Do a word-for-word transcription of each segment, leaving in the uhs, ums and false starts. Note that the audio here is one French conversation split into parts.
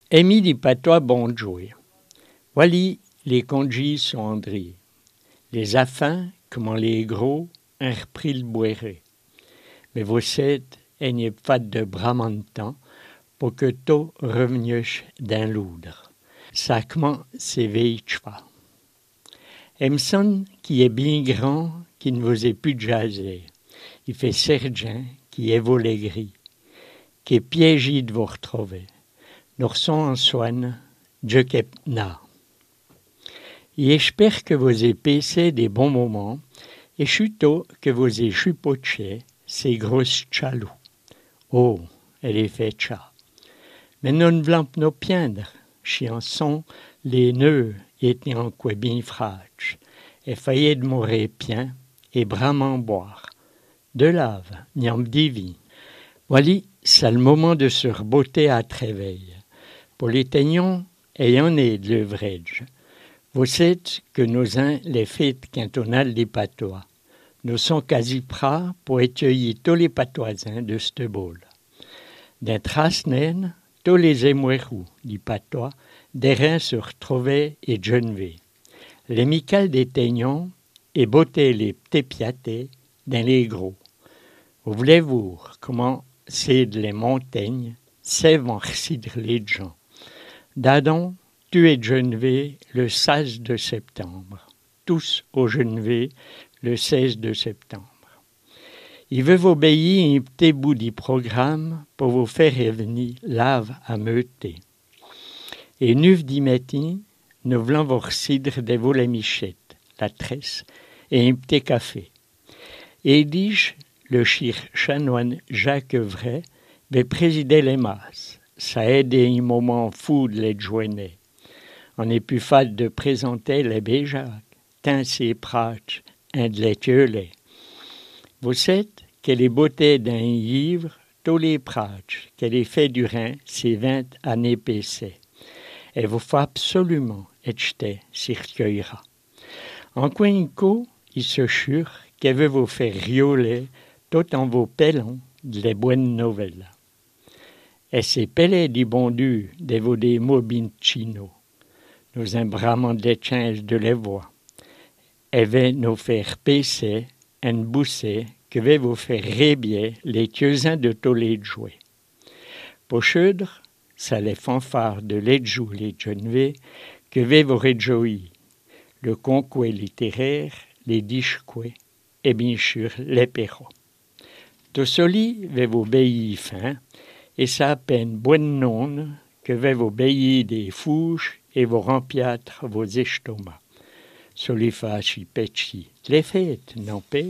Emi di patois bon jouer. Wally, les congis sont andrés. Les affins, comment les gros, un repris le boiré. Mais vos sept, aignez pas de bramantan, pour que to reveniuche d'un loudre. Sacrement s'éveille chva. Emson, qui est bien grand, qui ne vous est plus jaser. Il fait sergent, qui est volé gris, qui est piégé de vous retrouver. Nous sommes en soin, Dieu qu'est na. Et j'espère que vous avez passé des bons moments, et chuto que vous avez chupoché ces grosses chalous. Oh, elle est fait chat. Mais non ne vlamp nos piendre, chianson, les nœuds étaient en quoi bien frage, et faillit de mourir bien, et bramant boire. De lave, niam divi. Voilà, c'est le moment de se rebotter à tréveil. Pour les teignons, ayant né de l'œuvredge. Vous savez que nous avons les fêtes cantonales des patois. Nous sommes quasi prêts pour accueillir tous les patoisins de ce bol. D'un trasnen, tous les émouérous du patois, des reins se retrouvaient et jeûnevaient. Les micales des teignons et bottaient les petits piatés dans les gros. Vous voulez voir comment c'est de les montagnes, c'est vont recidre les gens. Dadon, tu es Genève le seize de septembre. Tous au Genève le seize de septembre. Il veut vous obéir un petit bout du programme pour vous faire revenir lave à meuter. Et neuf du matin, nous voulons vous recidre de vous la michette, la tresse et un petit café. Et dis le chir chanoine Jacques Vray va présider les masses. Ça aide un moment fou de les joindre. On n'est plus fade de présenter les béjacs, tant c'est prache, un de les tuer. Vous savez que les beautés d'un livre, tous les praches, qu'elle est fait du Rhin, c'est vingt années passées. Et vous faut absolument être circueillera. En coin coup, il se jure qu'elle veut vous faire rioler tout en vos pellons de les bonnes nouvelles. Et c'est pelé du bon Dieu de vos des mobincino. Nous embramons des changes de les voix. Et va nous faire passer un boussé que va vous faire rébier les tuesins de tous les jouets. Pour chudre, ça les fanfares de les joues les Genève que va vous réjouir. Le concours littéraire, les disquets et bien sûr les perros. Tout cela va vous bailler fin. Et ça à peine bonne nonne que va vous bailler des fouches et vous rempiâtre vos estomacs. Solifachi pechi, les fêtes, non pas?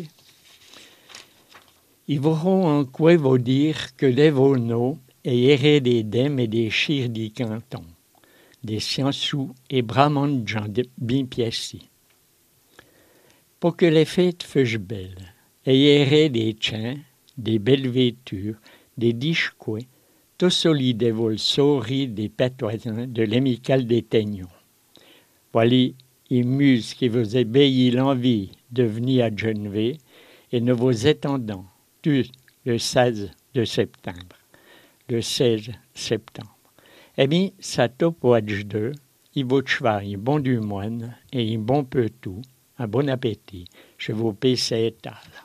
Ils verront en quoi vous dire que les vos noms et errer des dames et des chires du canton, des sciençous et bramants de gens bien piècis. Pour que les fêtes fussent belles, et errer des chiens, des belles vêtures, des disquets, tout solide et vol souris des patoisins de l'amicale des teignons. Voilà, il muse qui vous ébéit l'envie de venir à Genève et nous vous attendons tous le seize de septembre. Le seize septembre. Eh bien, ça top au deux, il vaut choisir un bon du moine et un bon peu tout, un bon appétit. Je vous paie cette table.